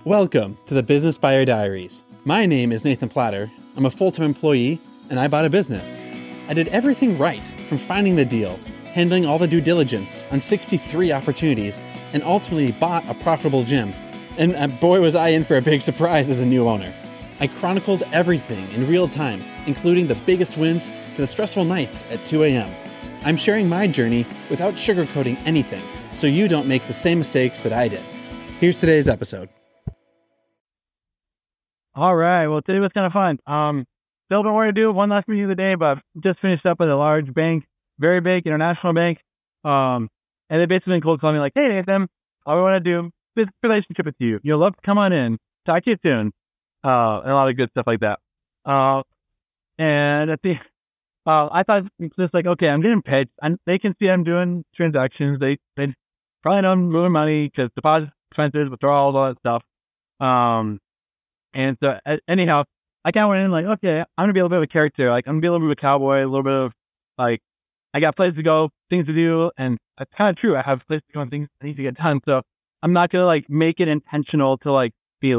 Welcome to the Business Buyer Diaries. My name is Nathan Platter. I'm a full-time employee, and I bought a business. I did everything right, from finding the deal, handling all the due diligence on 63 opportunities, and ultimately bought a profitable gym. And boy, was I in for a big surprise as a new owner. I chronicled everything in real time, including the biggest wins to the stressful nights at 2 a.m. I'm sharing my journey without sugarcoating anything, so you don't make the same mistakes that I did. Here's today's episode. All right. Well, today was kind of fun. Still don't want to do one last meeting of the day, but just finished up with a large bank, very big international bank. And they basically been cold calling me like, "Hey, Nathan, all we want to do is a relationship with you. You'll love to come on in. Talk to you soon." And a lot of good stuff like that. And at the, I thought just like, okay, I'm getting paid. They can see I'm doing transactions. They probably know I'm moving money because deposits, expenses, withdrawals, all that stuff. And so anyhow, I kind of went in like, okay, I'm going to be a little bit of a character. Like, I'm going to be a little bit of a cowboy, a little bit of like, I got places to go, things to do. And it's kind of true. I have places to go and things I need to get done. So I'm not going to like make it intentional to like be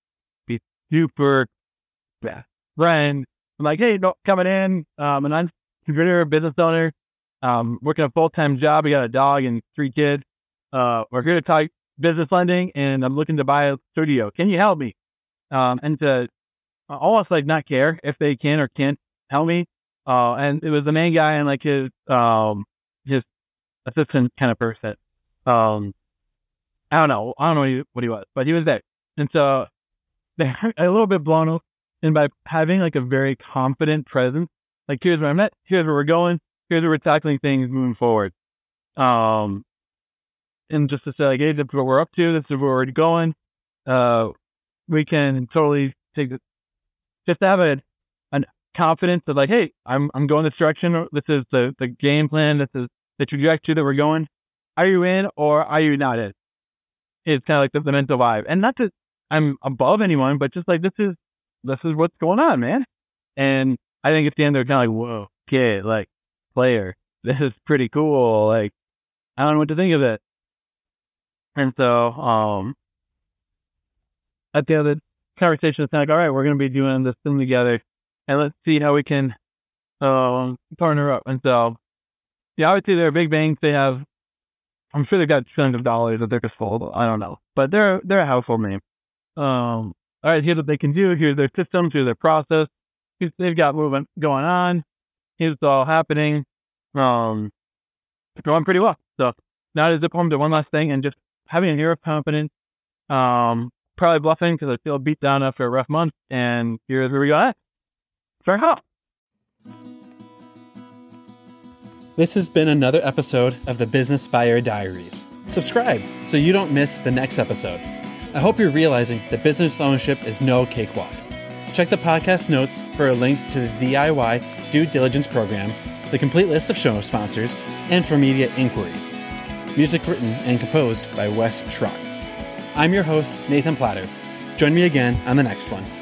super best friend. I'm like, hey, no, coming in. And I'm a business owner, working a full-time job. I got a dog and 3 kids. We're here to talk business lending and I'm looking to buy a studio. Can you help me? And to almost like not care if they can or can't help me. And it was the main guy and like his assistant kind of person. I don't know what he was, but he was there. And so they're a little bit blown up. And by having like a very confident presence, like here's where I'm at, here's where we're going, here's where we're tackling things moving forward. And just to say like, hey, this is what we're up to, this is where we're going. We can totally take it, just to have a confidence of like, hey, I'm going this direction. This is the game plan. This is the trajectory that we're going. Are you in or are you not in? It's kind of like the mental vibe. And not that I'm above anyone, but just like, this is what's going on, man. And I think at the end, they're kind of like, whoa, kid, like player, this is pretty cool. Like, I don't know what to think of it. And so, at the end of the conversation, it's kind of like, all right, we're going to be doing this thing together, and let's see how we can partner up. And so, yeah, obviously they're a big bank. They have, I'm sure they've got trillions of dollars at their disposal. I don't know, but they're a household name. All right, here's what they can do. Here's their systems. Here's their process. They've got movement going on. Here's all happening. It's going pretty well. So now to zip home to one last thing and just having an air of confidence. Probably bluffing because I feel beat down after a rough month, and here's where we got at. Start hot. This has been another episode of the Business Buyer Diaries. Subscribe so you don't miss the next episode. I hope you're realizing that business ownership is no cakewalk. Check the podcast notes for a link to the DIY due diligence program, the complete list of show sponsors, and for media inquiries. Music written and composed by Wes Schrock. I'm your host, Nathan Platter. Join me again on the next one.